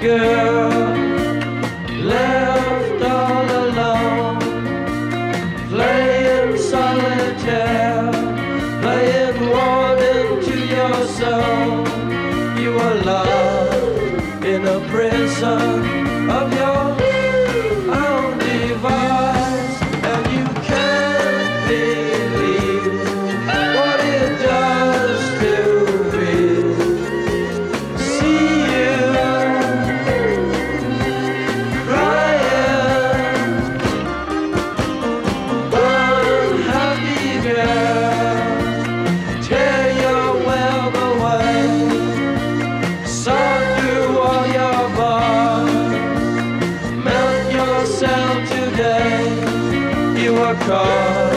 girl left all alone, playing solitaire, playing warden to your soul. You are locked in a prison of your own device, and you can't believe what it does to me. See you crying, unhappy girl, tear your web away, saw through all your bars, melt yourself today. You are caught